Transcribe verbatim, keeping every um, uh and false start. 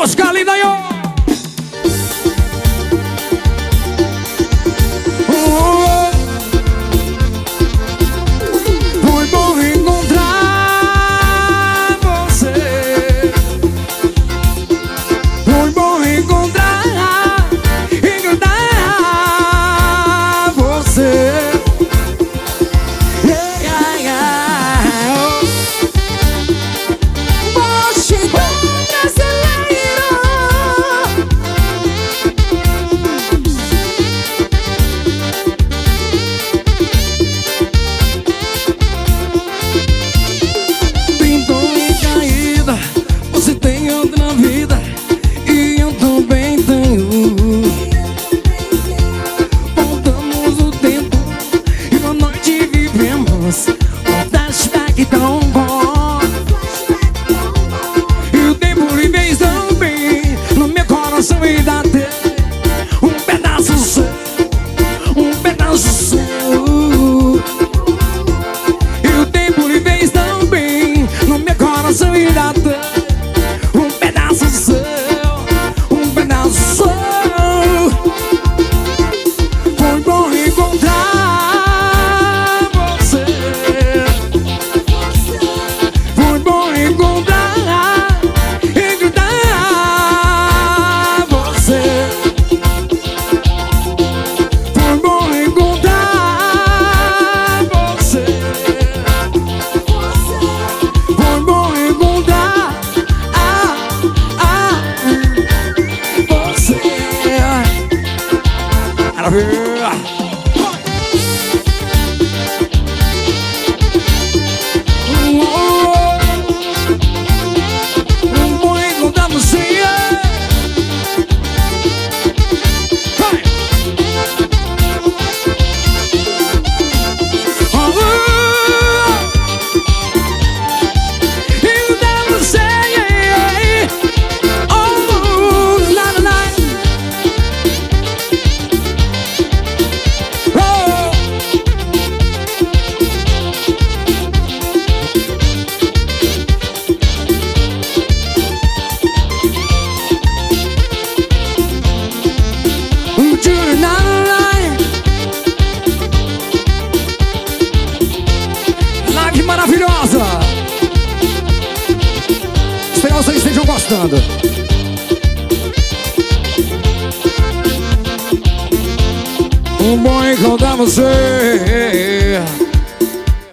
música linda aí, ó. Foi bom encontrar você. Foi bom encontrar, encontrar você. Um flashback tão bom. E o tempo lhe fez tão bem no meu coração e dá até um pedaço seu, um pedaço seu. E o tempo lhe fez tão bem no meu coração e dá até um pedaço seu, um pedaço seu. Foi bom encontrar maravilhosa. Espero que vocês estejam gostando. Um bom encontrar você.